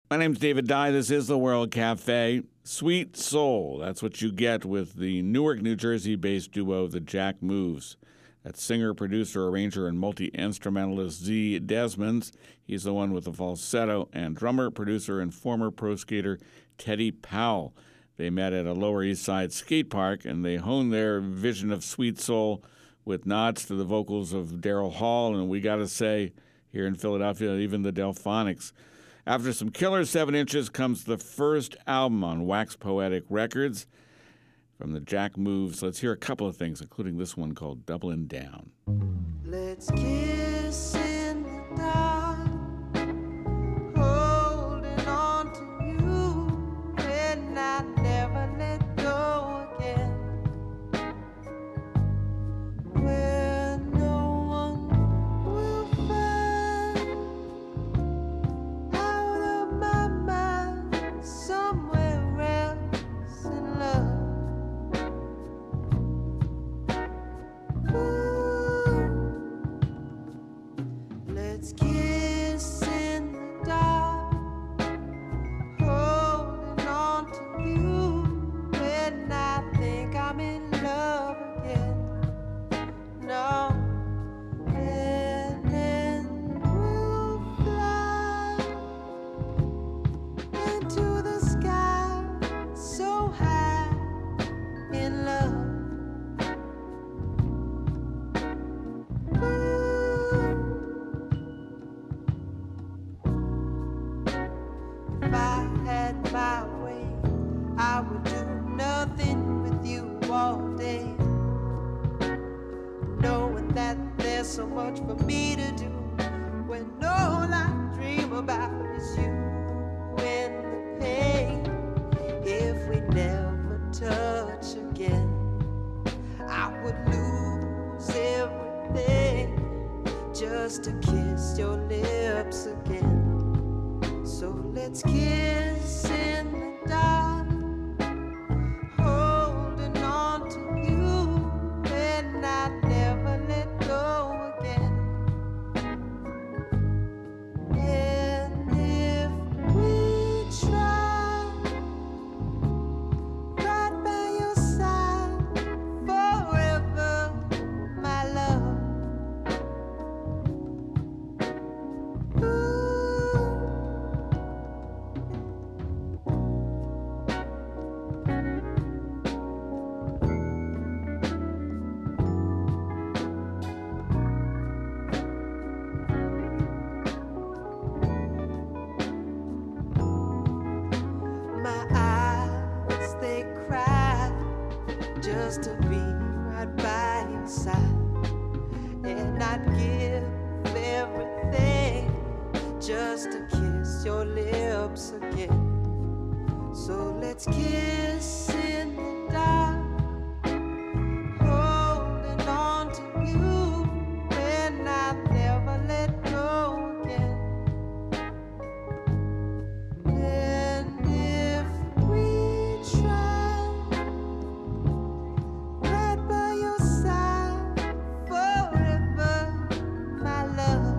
My name's David Dye. This is the World Cafe. Sweet Soul. That's what you get with the Newark, New Jersey-based duo, the Jack Moves. That's singer, producer, arranger, and multi-instrumentalist Z Desmonds. He's the one with the falsetto. And drummer, producer, and former pro skater Teddy Powell. They met at a Lower East Side skate park, and they honed their vision of Sweet Soul with nods to the vocals of Daryl Hall, and we got to say, here in Philadelphia, even the Delphonics. After some killer 7 inches comes the first album on Wax Poetic Records from the Jack Moves. Let's hear a couple of things, including this one called Doubling Down. Let's kiss in the dark, holding on to you, and I never let go again. Where no one will find out of my mind, somewhere else in love. Let's kiss in the dark, holding on to you, when I think I'm in love again. No, and then we'll fly into the sky, so high in love. If I had my way, I would do nothing with you all day, knowing that there's so much for me to do, when all I dream about is you and the pain. If we never touch again, I would lose everything just to kiss your lips again. So let's kiss in the dark, holding on to you, and I never let go again. And if we try, right by your side forever, my love. Ooh. My eyes, they cry just to be right by your side, and I'd give everything just to kiss your lips again. So let's kiss in the dark, holding on to you, and I never let go again. And if we try, right by your side forever, my love.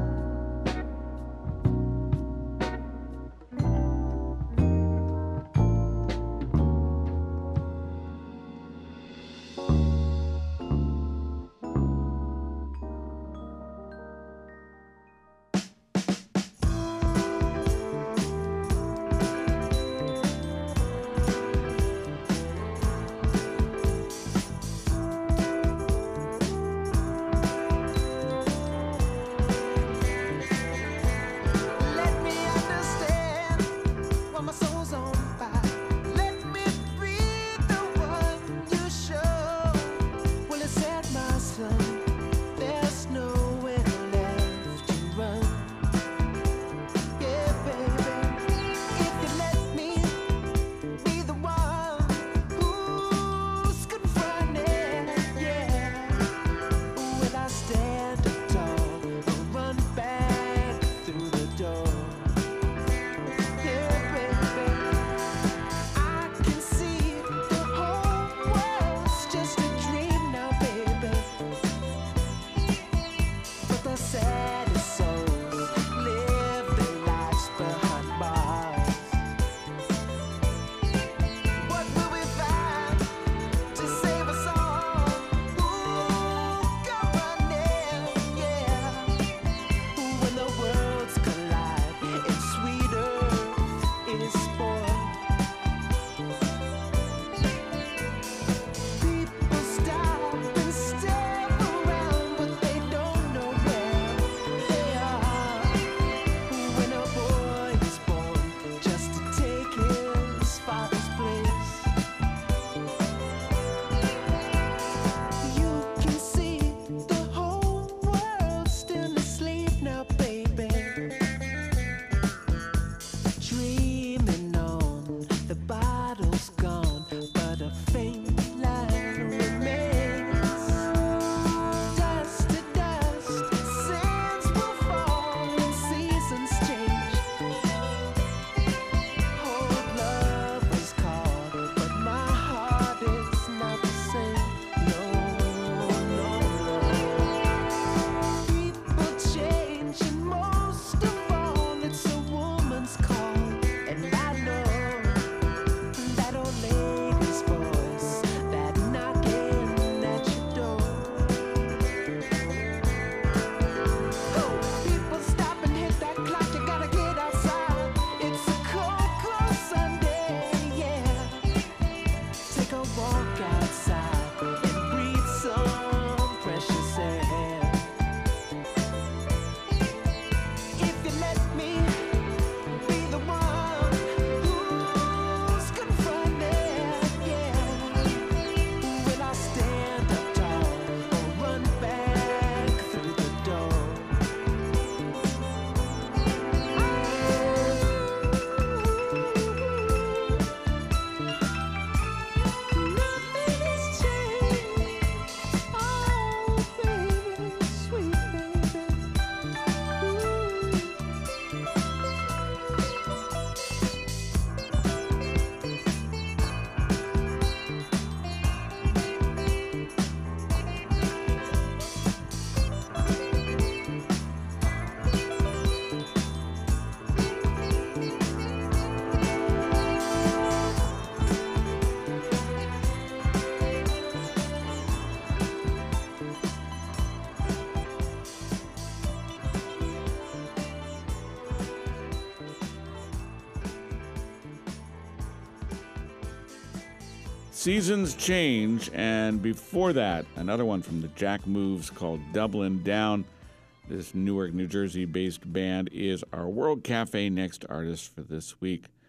Seasons Change, and before that, another one from the Jack Moves called Dublin Down. This Newark, New Jersey-based band is our World Cafe Next artist for this week.